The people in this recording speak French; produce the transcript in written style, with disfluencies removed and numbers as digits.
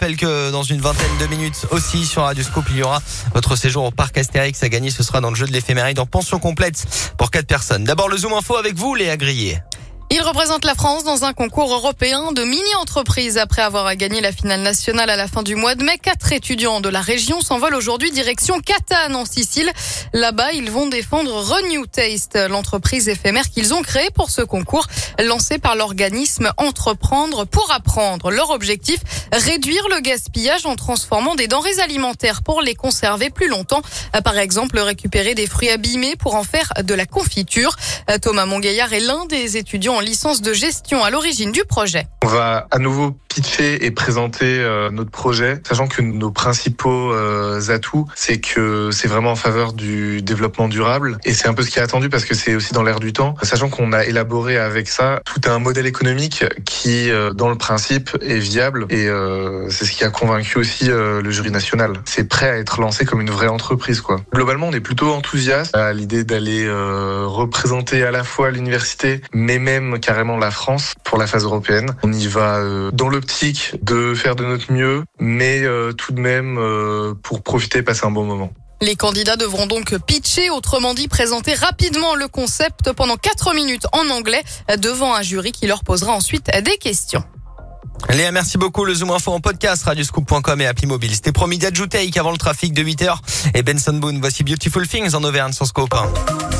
rappelle que dans une vingtaine de minutes aussi sur Radio Scoop, il y aura votre séjour au parc Astérix à gagner. Ce sera dans le jeu de l'éphéméride en pension complète pour 4 personnes. D'abord le Zoom Info avec vous, Léa Grillet. Il représente la France dans un concours européen de mini-entreprises. Après avoir gagné la finale nationale à la fin du mois de mai, 4 étudiants de la région s'envolent aujourd'hui direction Catane en Sicile. Là-bas, ils vont défendre Renew Taste, l'entreprise éphémère qu'ils ont créée pour ce concours, lancé par l'organisme Entreprendre pour apprendre. Leur objectif, réduire le gaspillage en transformant des denrées alimentaires pour les conserver plus longtemps. Par exemple, récupérer des fruits abîmés pour en faire de la confiture. Thomas Montgaillard est l'un des étudiants en licence de gestion à l'origine du projet. On va à nouveau pitcher et présenter notre projet, sachant que nos principaux atouts, c'est que c'est vraiment en faveur du développement durable et c'est un peu ce qui est attendu parce que c'est aussi dans l'air du temps, sachant qu'on a élaboré avec ça tout un modèle économique qui, dans le principe, est viable et c'est ce qui a convaincu aussi le jury national. C'est prêt à être lancé comme une vraie entreprise, quoi. Globalement, on est plutôt enthousiaste à l'idée d'aller représenter à la fois l'université, mais même carrément la France pour la phase européenne. On y va dans l'optique de faire de notre mieux, mais tout de même pour profiter et passer un bon moment. Les candidats devront donc pitcher, autrement dit présenter rapidement le concept pendant 4 minutes en anglais devant un jury qui leur posera ensuite des questions. Léa, merci beaucoup. Le Zoom Info en podcast, radioscoop.com et appli mobile. C'était promis d'ajouter avant le trafic de 8h. Et Benson Boone, voici Beautiful Things en Auvergne sur Scoop.